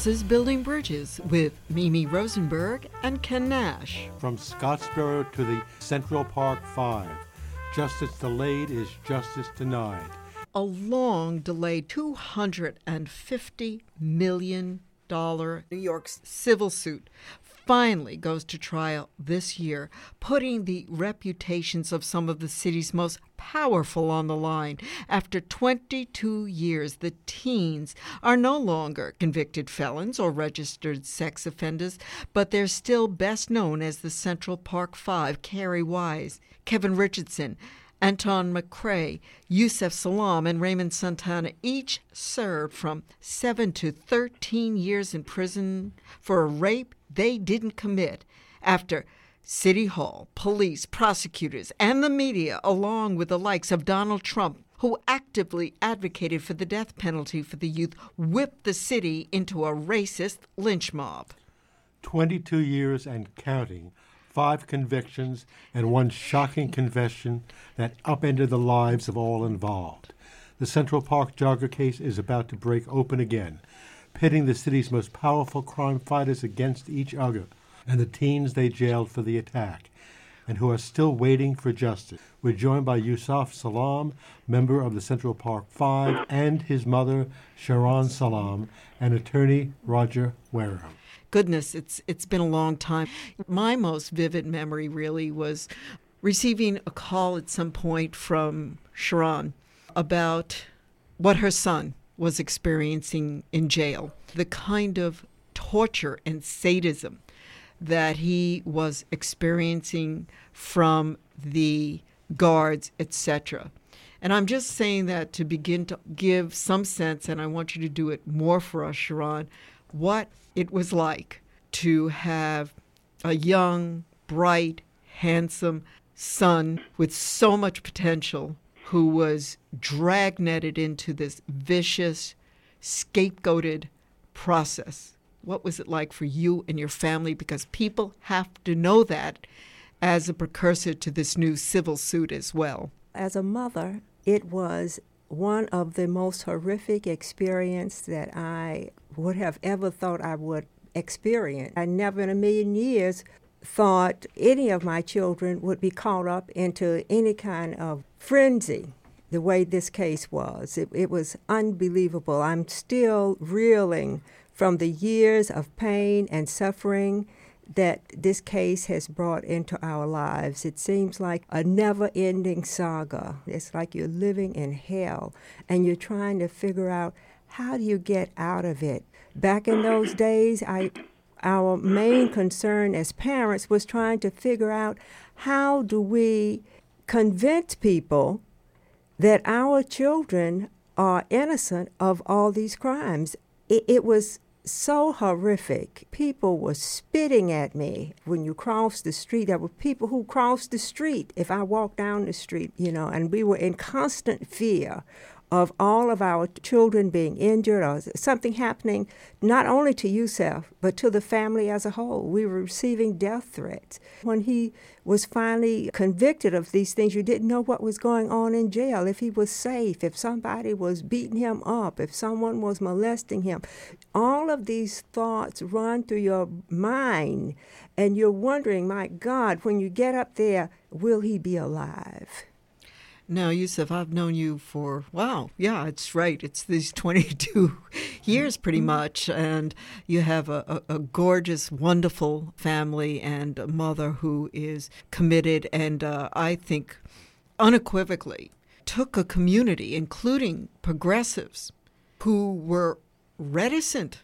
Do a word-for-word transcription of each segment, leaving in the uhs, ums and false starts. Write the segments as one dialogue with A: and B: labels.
A: This is Building Bridges with Mimi Rosenberg and Ken Nash.
B: From Scottsboro to the Central Park Five, justice delayed is justice denied.
A: A long-delayed two hundred fifty million dollars New York's civil suit finally goes to trial this year, putting the reputations of some of the city's most powerful on the line. After twenty-two years, the teens are no longer convicted felons or registered sex offenders, but they're still best known as the Central Park Five: Carrie Wise, Kevin Richardson, Anton McCrae, Yusef Salaam, and Raymond Santana each served from seven to thirteen years in prison for a rape they didn't commit after City Hall, police, prosecutors, and the media, along with the likes of Donald Trump, who actively advocated for the death penalty for the youth, whipped the city into a racist lynch mob.
B: twenty-two years and counting, five convictions, and one shocking confession that upended the lives of all involved. The Central Park jogger case is about to break open again, pitting the city's most powerful crime fighters against each other and the teens they jailed for the attack and who are still waiting for justice. We're joined by Yusef Salaam, member of the Central Park Five, and his mother, Sharon Salaam, and attorney Roger Wareham.
A: Goodness, it's it's been a long time. My most vivid memory really was receiving a call at some point from Sharon about what her son was experiencing in jail, the kind of torture and sadism that he was experiencing from the guards, et cetera. And I'm just saying that to begin to give some sense, and I want you to do it more for us, Sharon, what it was like to have a young, bright, handsome son with so much potential who was dragnetted into this vicious, scapegoated process. What was it like for you and your family? Because people have to know that as a precursor to this new civil suit as well.
C: As a mother, it was one of the most horrific experiences that I would have ever thought I would experience. I never in a million years thought any of my children would be caught up into any kind of frenzy the way this case was. It, it was unbelievable. I'm still reeling from the years of pain and suffering that this case has brought into our lives. It seems like a never-ending saga. It's like you're living in hell, and you're trying to figure out how do you get out of it. Back in those days, I, our main concern as parents was trying to figure out how do we convince people that our children are innocent of all these crimes. It, it was so horrific. People were spitting at me when you crossed the street. There were people who crossed the street if I walked down the street, you know, and we were in constant fear of all of our children being injured or something happening, not only to Yusef, but to the family as a whole. We were receiving death threats. When he was finally convicted of these things, you didn't know what was going on in jail, if he was safe, if somebody was beating him up, if someone was molesting him. All of these thoughts run through your mind, and you're wondering, my God, when you get up there, will he be alive?
A: Now, Yusef, I've known you for, wow, yeah, it's right. It's these twenty-two years pretty much. And you have a, a, a gorgeous, wonderful family and a mother who is committed and uh, I think unequivocally took a community, including progressives, who were reticent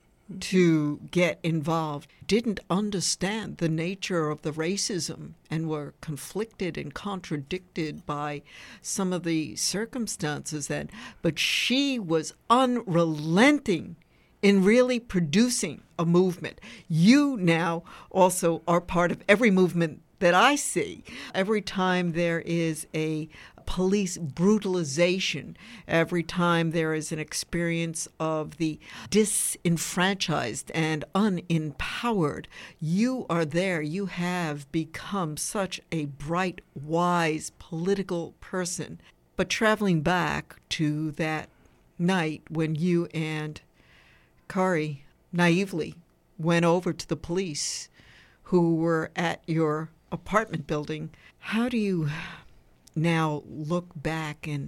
A: to get involved, didn't understand the nature of the racism, and were conflicted and contradicted by some of the circumstances then. But she was unrelenting in really producing a movement. You now also are part of every movement that I see. Every time there is a police brutalization, every time there is an experience of the disenfranchised and unempowered, you are there. You have become such a bright, wise political person. But traveling back to that night when you and Kari naively went over to the police who were at your apartment building. How do you now look back and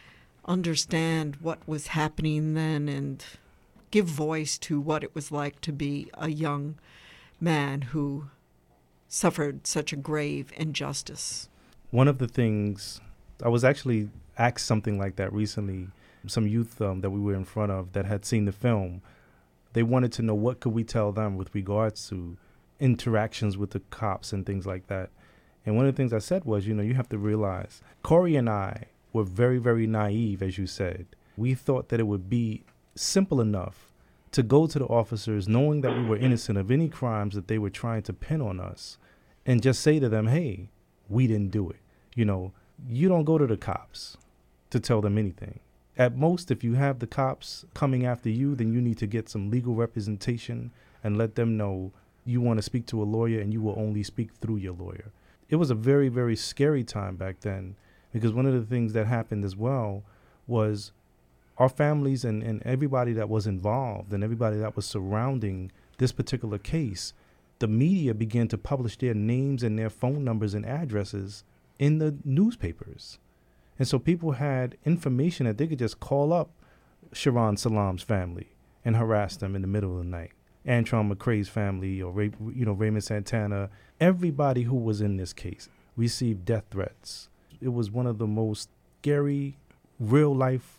A: understand what was happening then and give voice to what it was like to be a young man who suffered such a grave injustice?
D: One of the things, I was actually asked something like that recently. Some youth um, that we were in front of that had seen the film, they wanted to know what could we tell them with regards to interactions with the cops and things like that. And one of the things I said was, you know, you have to realize, Corey and I were very, very naive, as you said. We thought that it would be simple enough to go to the officers knowing that we were innocent of any crimes that they were trying to pin on us and just say to them, hey, we didn't do it. You know, you don't go to the cops to tell them anything. At most, if you have the cops coming after you, then you need to get some legal representation and let them know you want to speak to a lawyer and you will only speak through your lawyer. It was a very, very scary time back then, because one of the things that happened as well was our families and, and everybody that was involved and everybody that was surrounding this particular case, the media began to publish their names and their phone numbers and addresses in the newspapers. And so people had information that they could just call up Sharon Salam's family and harass them in the middle of the night. Antron McCrae's family, or Ray, you know, Raymond Santana, everybody who was in this case received death threats. It was one of the most scary, real-life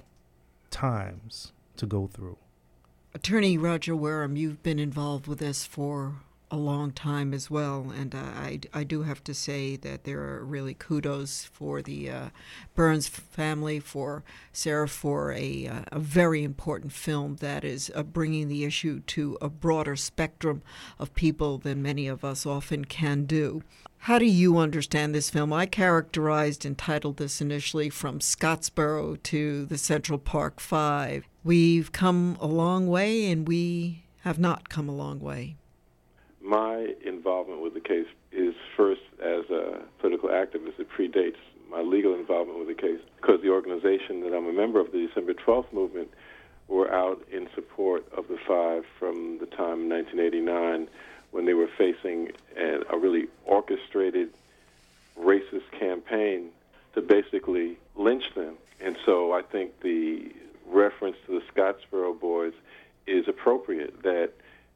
D: times to go through.
A: Attorney Roger Wareham, you've been involved with this for a long time as well, and uh, I, I do have to say that there are really kudos for the uh, Burns family, for Sarah, for a, uh, a very important film that is uh, bringing the issue to a broader spectrum of people than many of us often can do. How do you understand this film? I characterized and titled this initially From Scottsboro to the Central Park Five. We've come a long way, and we have not come a long way.
E: My involvement with the case is first as a political activist. It predates my legal involvement with the case, because the organization that I'm a member of, the December twelfth movement, were out in support of the five from the time in nineteen eighty-nine when they were facing a, a really orchestrated racist campaign to basically lynch them. And so I think the reference to the Scottsboro Boys is appropriate, that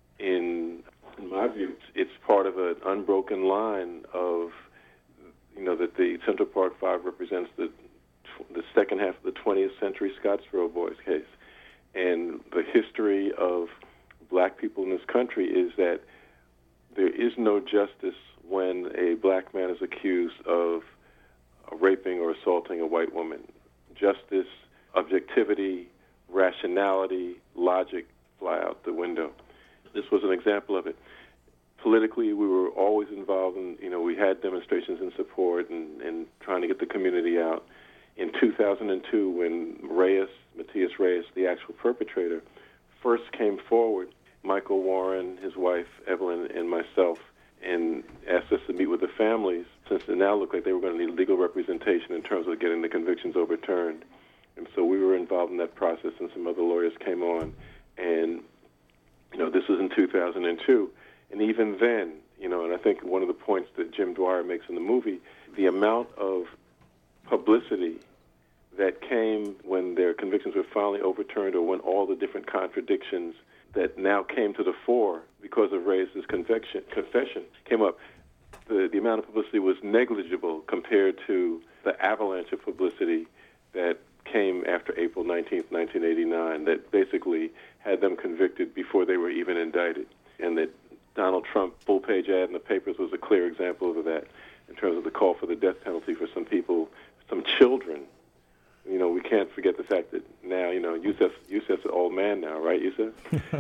E: in In my view, it's part of an unbroken line of, you know, that the Central Park Five represents the the second half of the twentieth century Scottsboro Boys case. And the history of black people in this country is that there is no justice when a black man is accused of raping or assaulting a white woman. Justice, objectivity, rationality, logic fly out the window. This was an example of it. Politically, we were always involved in, you know, we had demonstrations in support and, and trying to get the community out. In two thousand two, when Reyes, Matias Reyes, the actual perpetrator, first came forward, Michael Warren, his wife, Evelyn, and myself, and asked us to meet with the families, since it now looked like they were going to need legal representation in terms of getting the convictions overturned. And so we were involved in that process, and some other lawyers came on. And, you know, this was in two thousand two. And even then, you know, and I think one of the points that Jim Dwyer makes in the movie, the amount of publicity that came when their convictions were finally overturned, or when all the different contradictions that now came to the fore because of Reyes' conviction, confession came up, the, the amount of publicity was negligible compared to the avalanche of publicity that came after April nineteenth, nineteen eighty-nine, that basically had them convicted before they were even indicted. And that Donald Trump full-page ad in the papers was a clear example of that, in terms of the call for the death penalty for some people, some children. You know, we can't forget the fact that now, you know, Yusef, Yusef's an old man now, right, Yusef?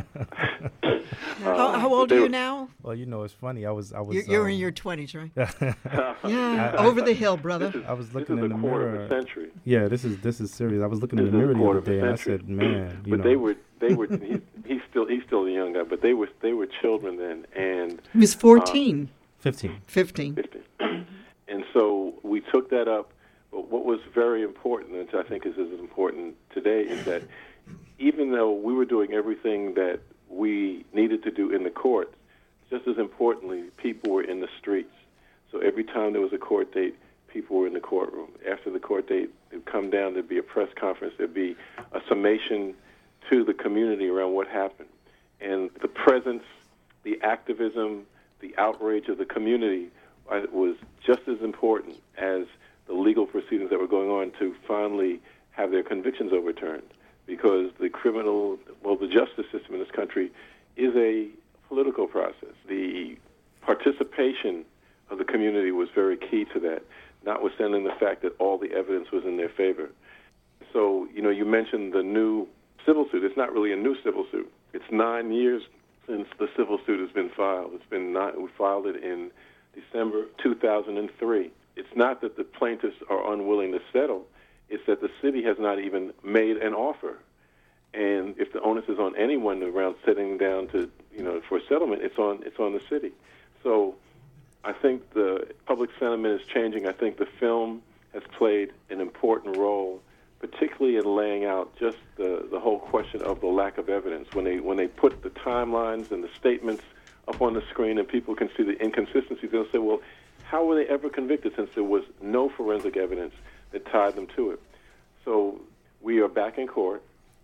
A: uh, how, how old are you
E: were,
A: now?
D: Well, you know, it's funny. I was, I was.
A: You're, you're
D: um,
A: in your twenties, right?
D: yeah,
A: yeah,
D: I,
A: over
D: I,
A: the hill, brother.
E: Is,
D: I was looking
E: this is
D: in
E: a
D: the
E: quarter
D: mirror.
E: of a century.
D: Yeah, this is this is serious. I was looking
E: This
D: in the mirror the
E: quarter
D: other day,
E: of a
D: and I
E: century.
D: said, "Man, you
E: but
D: know."
E: they were, they were. He, he's still, he's still a young guy, but they were, they were children then, and
A: He was fourteen.
E: Uh,
D: Fifteen.
A: Fifteen.
E: fifteen. And so we took that up. But what was very important, and I think is as important today, is that even though we were doing everything that we needed to do in the courts, just as importantly, people were in the streets. So every time there was a court date, people were in the courtroom. After the court date, it would come down, there'd be a press conference, there'd be a summation to the community around what happened. And the presence, the activism, the outrage of the community uh, was just as important as the legal proceedings that were going on to finally have their convictions overturned. Because the criminal, well, the justice system in this country is a political process. The participation of the community was very key to that, notwithstanding the fact that all the evidence was in their favor. So, you know, you mentioned the new civil suit. It's not really a new civil suit. It's nine years since the civil suit has been filed. It's been nine, we filed it in December two thousand three. It's not that the plaintiffs are unwilling to settle. It's that the city has not even made an offer. And if the onus is on anyone around sitting down to, you know, for settlement, it's on it's on the city. So I think the public sentiment is changing. I think the film has played an important role, particularly in laying out just the, the whole question of the lack of evidence. When they when they put the timelines and the statements up on the screen and people can see the inconsistencies, they'll say, well, how were they ever convicted since there was no forensic evidence that tied them to it? So we are back in court.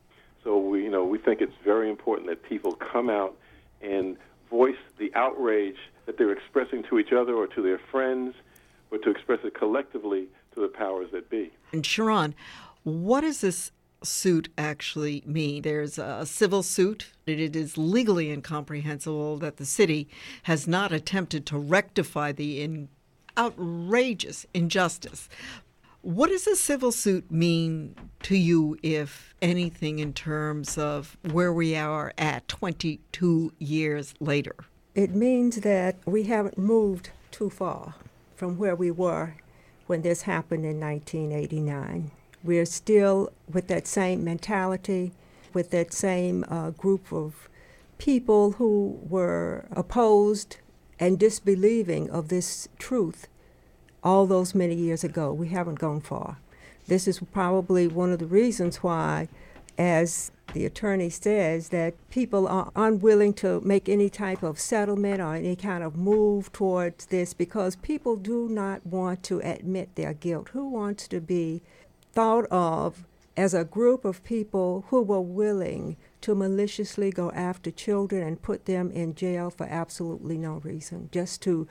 E: So we, you know, we think it's very important that people come out and voice the outrage that they're expressing to each other or to their friends, but to express it collectively to the powers that be.
A: And Sharon, what does this suit actually mean? There's a civil suit. It is legally incomprehensible that the city has not attempted to rectify the in- outrageous injustice. What does a civil suit mean to you, if anything, in terms of where we are at twenty-two years later?
C: It means that we haven't moved too far from where we were when this happened in nineteen eighty-nine. We're still with that same mentality, with that same uh, group of people who were opposed and disbelieving of this truth all those many years ago. We haven't gone far. This is probably one of the reasons why, as the attorney says, that people are unwilling to make any type of settlement or any kind of move towards this, because people do not want to admit their guilt. Who wants to be thought of as a group of people who were willing to maliciously go after children and put them in jail for absolutely no reason, just to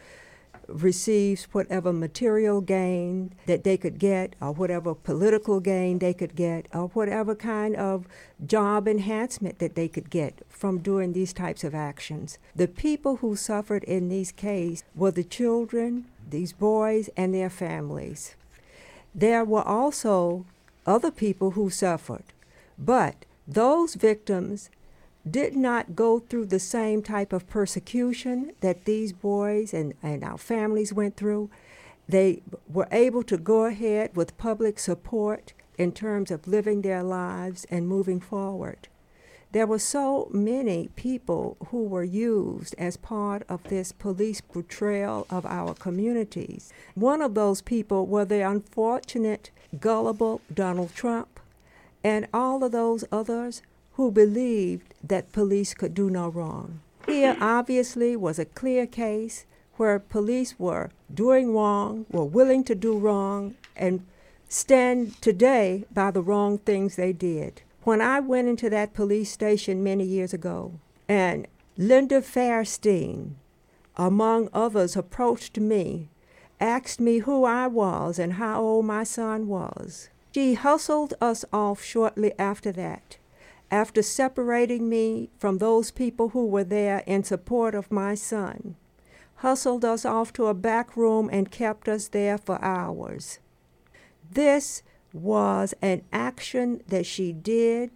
C: receive whatever material gain that they could get, or whatever political gain they could get, or whatever kind of job enhancement that they could get from doing these types of actions. The people who suffered in these cases were the children, these boys, and their families. There were also other people who suffered, but those victims did not go through the same type of persecution that these boys and, and our families went through. They were able to go ahead with public support in terms of living their lives and moving forward. There were so many people who were used as part of this police betrayal of our communities. One of those people were the unfortunate, gullible Donald Trump, and all of those others who believed that police could do no wrong. Here, obviously, was a clear case where police were doing wrong, were willing to do wrong, and stand today by the wrong things they did. When I went into that police station many years ago, and Linda Fairstein, among others, approached me, asked me who I was and how old my son was. She hustled us off shortly after that, after separating me from those people who were there in support of my son, hustled us off to a back room and kept us there for hours. This was an action that she did.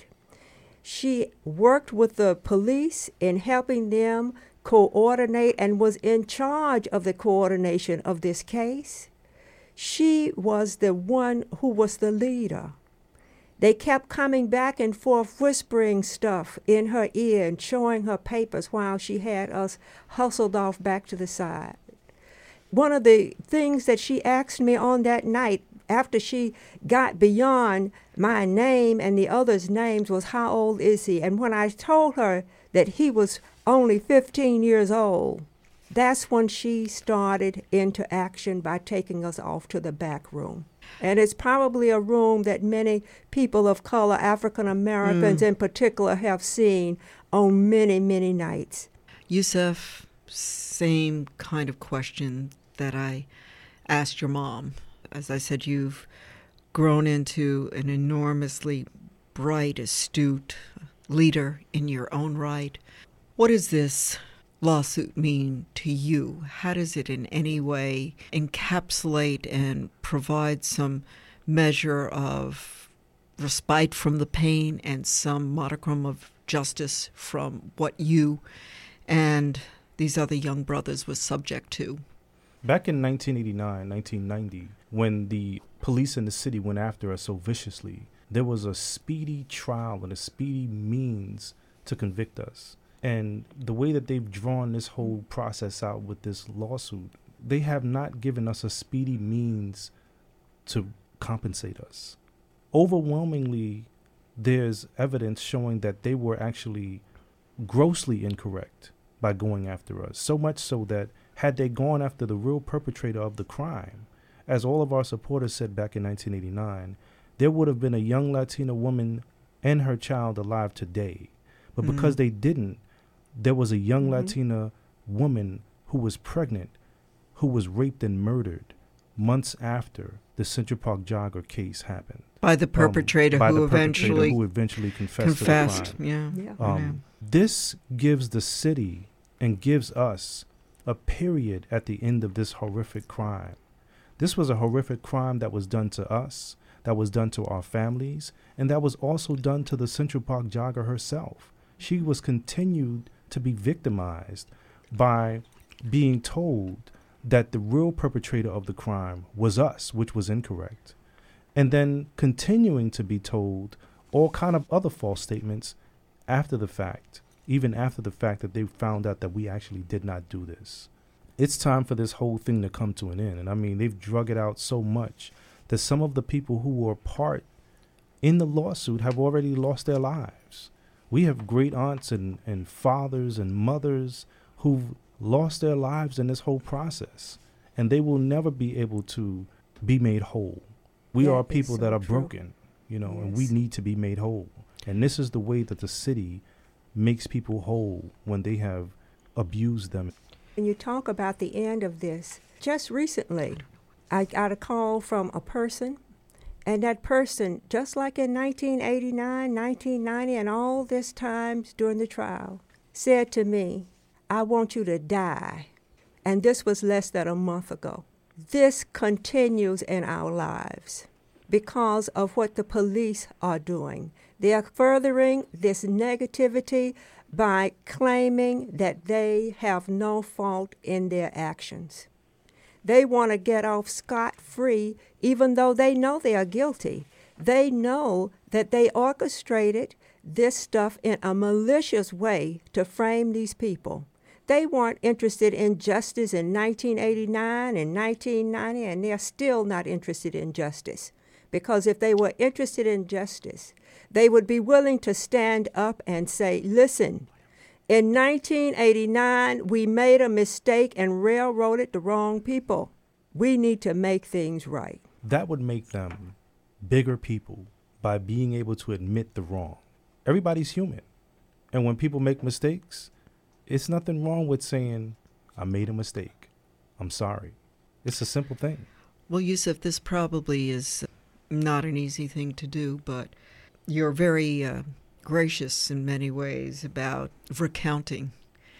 C: She worked with the police in helping them coordinate and was in charge of the coordination of this case. She was the one who was the leader. They kept coming back and forth, whispering stuff in her ear and showing her papers while she had us hustled off back to the side. One of the things that she asked me on that night, after she got beyond my name and the others' names, was, how old is he? And when I told her that he was only fifteen years old. That's when she started into action by taking us off to the back room. And it's probably a room that many people of color, African Americans mm. in particular, have seen on many, many nights.
A: Yusef, same kind of question that I asked your mom. As I said, you've grown into an enormously bright, astute leader in your own right. What does this lawsuit mean to you? How does it in any way encapsulate and provide some measure of respite from the pain and some modicum of justice from what you and these other young brothers were subject to?
D: Back in nineteen eighty-nine, nineteen ninety, when the police in the city went after us so viciously, there was a speedy trial and a speedy means to convict us. And the way that they've drawn this whole process out with this lawsuit, they have not given us a speedy means to compensate us. Overwhelmingly, there's evidence showing that they were actually grossly incorrect by going after us. So much so that had they gone after the real perpetrator of the crime, as all of our supporters said back in nineteen eighty-nine, there would have been a young Latina woman and her child alive today. But mm-hmm. because they didn't, there was a young mm-hmm. Latina woman who was pregnant, who was raped and murdered months after the Central Park jogger case happened.
A: By the perpetrator, um,
D: by
A: who,
D: the
A: eventually
D: perpetrator who eventually confessed,
A: confessed
D: to the crime.
A: Yeah.
C: Yeah.
D: Um, yeah. This gives the city and gives us a period at the end of this horrific crime. This was a horrific crime that was done to us, that was done to our families, and that was also done to the Central Park jogger herself. She was continued to be victimized by being told that the real perpetrator of the crime was us, which was incorrect, and then continuing to be told all kind of other false statements after the fact, even after the fact that they found out that we actually did not do this. It's time for this whole thing to come to an end. And I mean, they've drug it out so much that some of the people who were part in the lawsuit have already lost their lives. We have great aunts and, and fathers and mothers who've lost their lives in this whole process, and they will never be able to be made whole. We that are people so that are true. broken, you know, yes. and we need to be made whole. And this is the way that the city makes people whole when they have abused them.
C: And you talk about the end of this. Just recently, I got a call from a person, and that person, just like in nineteen eighty-nine, nineteen ninety, and all this times during the trial, said to me, "I want you to die." And this was less than a month ago. This continues in our lives because of what the police are doing. They are furthering this negativity by claiming that they have no fault in their actions. They want to get off scot-free even though they know they are guilty. They know that they orchestrated this stuff in a malicious way to frame these people. They weren't interested in justice in nineteen eighty-nine and nineteen ninety, and they're still not interested in justice. Because if they were interested in justice, they would be willing to stand up and say, listen, in nineteen eighty-nine, we made a mistake and railroaded the wrong people. We need to make things right.
D: That would make them bigger people by being able to admit the wrong. Everybody's human. And when people make mistakes, it's nothing wrong with saying, I made a mistake. I'm sorry. It's a simple thing.
A: Well, Yusef, this probably is not an easy thing to do, but you're very uh, gracious in many ways about recounting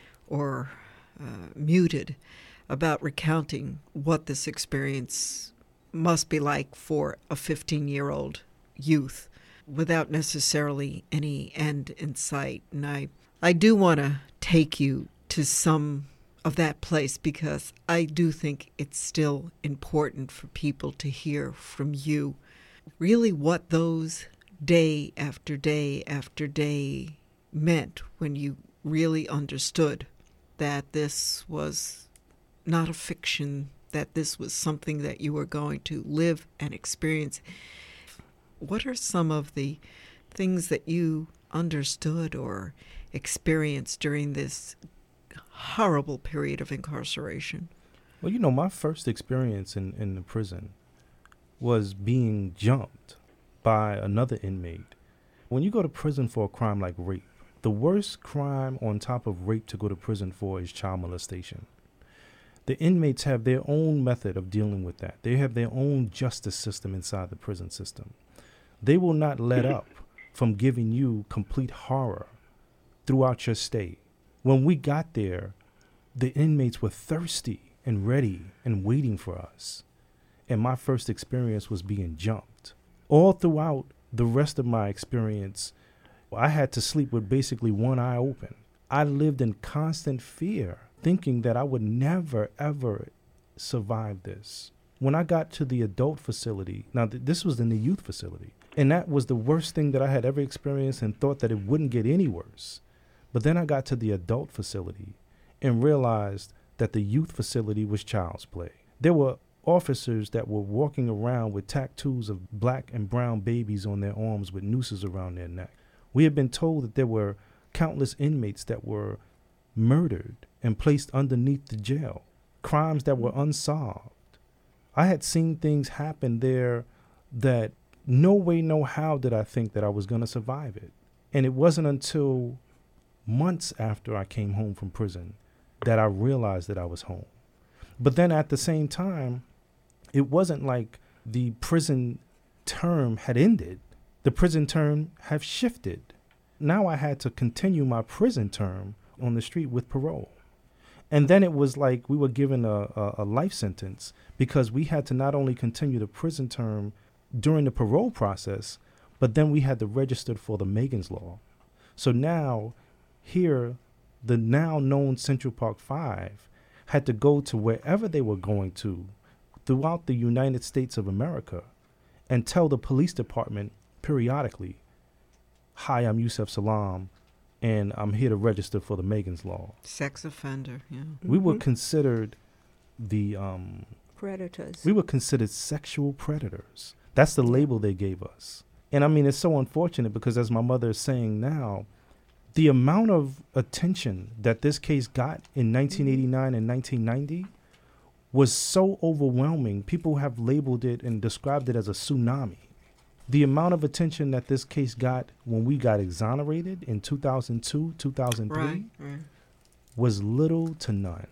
A: or uh, muted about recounting what this experience must be like for a fifteen-year-old youth without necessarily any end in sight. And I, I do want to take you to some of that place because I do think it's still important for people to hear from you really what those day after day after day meant when you really understood that this was not a fiction, that this was something that you were going to live and experience. What are some of the things that you understood or experienced during this horrible period of incarceration?
D: Well, you know, my first experience in, in the prison was being jumped by another inmate. When you go to prison for a crime like rape, the worst crime on top of rape to go to prison for is child molestation. The inmates have their own method of dealing with that. They have their own justice system inside the prison system. They will not let up from giving you complete horror throughout your stay. When we got there, the inmates were thirsty and ready and waiting for us. And my first experience was being jumped. All throughout the rest of my experience, I had to sleep with basically one eye open. I lived in constant fear, thinking that I would never, ever survive this. When I got to the adult facility, now th- this was in the youth facility, and that was the worst thing that I had ever experienced and thought that it wouldn't get any worse. But then I got to the adult facility and realized that the youth facility was child's play. There were officers that were walking around with tattoos of black and brown babies on their arms with nooses around their neck. We had been told that there were countless inmates that were murdered and placed underneath the jail, crimes that were unsolved. I had seen things happen there that no way, no how did I think that I was going to survive it. And it wasn't until months after I came home from prison that I realized that I was home. But then at the same time, it wasn't like the prison term had ended. The prison term have shifted. Now I had to continue my prison term on the street with parole. And then it was like we were given a, a, a life sentence because we had to not only continue the prison term during the parole process, but then we had to register for the Megan's Law. So now here, the now known Central Park Five had to go to wherever they were going to throughout the United States of America and tell the police department periodically, hi, I'm Yusef Salaam, and I'm here to register for the Megan's Law.
A: Sex offender, yeah.
D: We
C: Mm-hmm.
D: were considered the... Um,
C: predators.
D: we were considered sexual predators. That's the label they gave us. And I mean, it's so unfortunate because as my mother is saying now, the amount of attention that this case got in nineteen eighty-nine and nineteen ninety was so overwhelming. People have labeled it and described it as a tsunami. The amount of attention that this case got when we got exonerated in two thousand two, two thousand three
A: Right, right.
D: was little to none.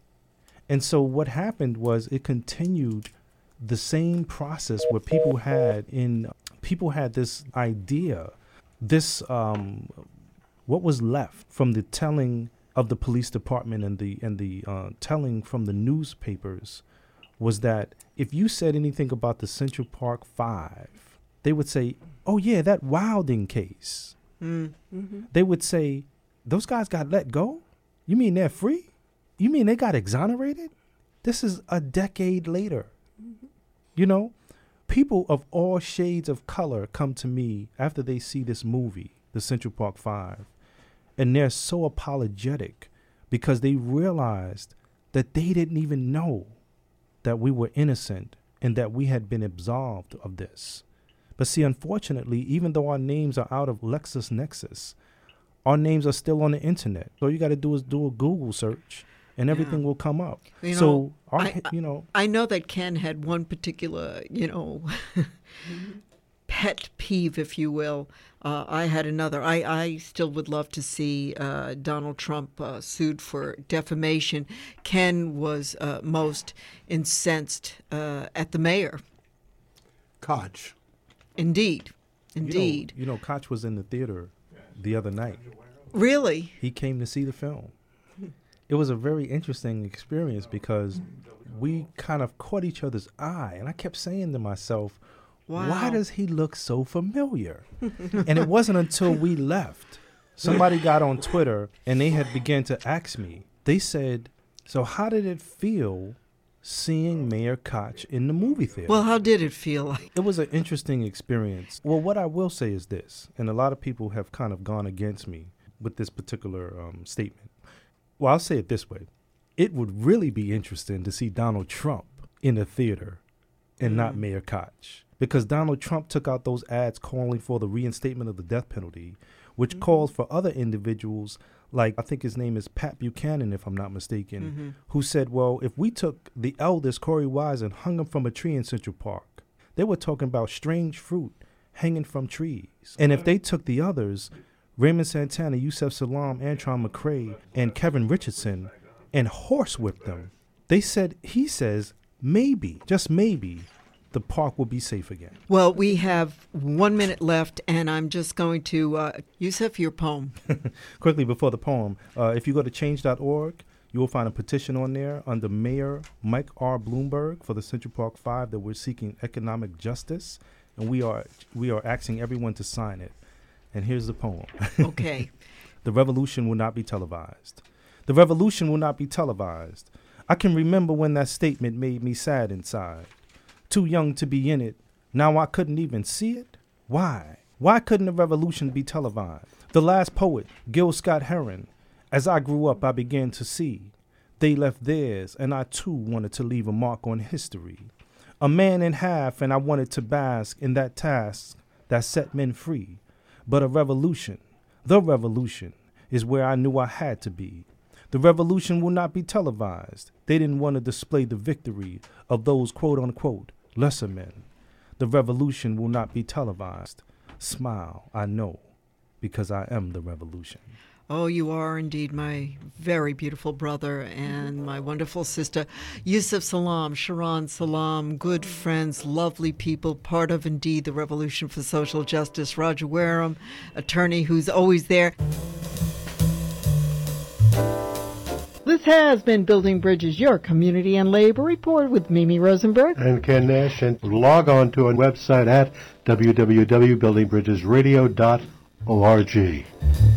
D: And so what happened was it continued the same process where people had in people had this idea, this um, what was left from the telling of the police department and the and the uh, telling from the newspapers was that if you said anything about the Central Park Five, they would say, "Oh yeah, that Wilding case."
A: Mm.
C: Mm-hmm.
D: They would say, "Those guys got let go? You mean they're free? You mean they got exonerated?" This is a decade later.
C: Mm-hmm.
D: You know, people of all shades of color come to me after they see this movie, The Central Park Five, and they're so apologetic because they realized that they didn't even know that we were innocent and that we had been absolved of this. But see, unfortunately, even though our names are out of LexisNexis, our names are still on the internet. All you got to do is do a Google search and everything
A: Yeah.
D: will come up.
A: You
D: so,
A: know,
D: our,
A: I-
D: you know,
A: I know that Ken had one particular, you know, pet peeve, if you will. Uh, I had another. I, I still would love to see uh, Donald Trump uh, sued for defamation. Ken was uh, most incensed uh, at the mayor.
B: Koch.
A: Indeed.
D: you know-
A: Indeed.
D: You know, Koch was in the theater the other night.
A: Really?
D: He came to see the film. It was a very interesting experience because we kind of caught each other's eye. And I kept saying to myself,
A: Wow.
D: why does he look so familiar? And it wasn't until we left. Somebody got on Twitter and they had began to ask me. They said, so how did it feel seeing Mayor Koch in the movie theater?
A: Well, how did it feel like?
D: It was an interesting experience. Well, what I will say is this, and a lot of people have kind of gone against me with this particular um, statement. Well, I'll say it this way. It would really be interesting to see Donald Trump in a theater and not Mayor Koch. Because Donald Trump took out those ads calling for the reinstatement of the death penalty which mm-hmm. calls for other individuals, like I think his name is Pat Buchanan, if I'm not mistaken, mm-hmm. who said, well, if we took the eldest, Corey Wise, and hung him from a tree in Central Park, they were talking about strange fruit hanging from trees. And if they took the others, Raymond Santana, Yusef Salaam, Antron McCray, and Kevin Richardson, and horsewhipped them, they said, he says, maybe, just maybe, the park will be safe again.
A: Well, we have one minute left, and I'm just going to, uh, Yusef, your poem.
D: Quickly, before the poem, uh, if you go to change dot org, you will find a petition on there under Mayor Mike R. Bloomberg for the Central Park Five that we're seeking economic justice, and we are we are asking everyone to sign it. And here's the poem.
A: Okay.
D: The revolution will not be televised. The revolution will not be televised. I can remember when that statement made me sad inside. Too young to be in it. Now I couldn't even see it. Why? Why couldn't the revolution be televised? The last poet, Gil Scott-Heron. As I grew up, I began to see. They left theirs, and I too wanted to leave a mark on history. A man in half, and I wanted to bask in that task that set men free. But a revolution, the revolution, is where I knew I had to be. The revolution will not be televised. They didn't want to display the victory of those quote-unquote lesser men. The revolution will not be televised. Smile, I know, because I am the revolution.
A: Oh, you are indeed my very beautiful brother and my wonderful sister. Yusef Salaam, Sharon Salaam, good friends, lovely people, part of indeed the Revolution for Social Justice. Roger Wareham, attorney who's always there. This has been Building Bridges, your community and labor report with Mimi Rosenberg
B: and Ken Nash. And log on to our website at w w w dot building bridges radio dot org.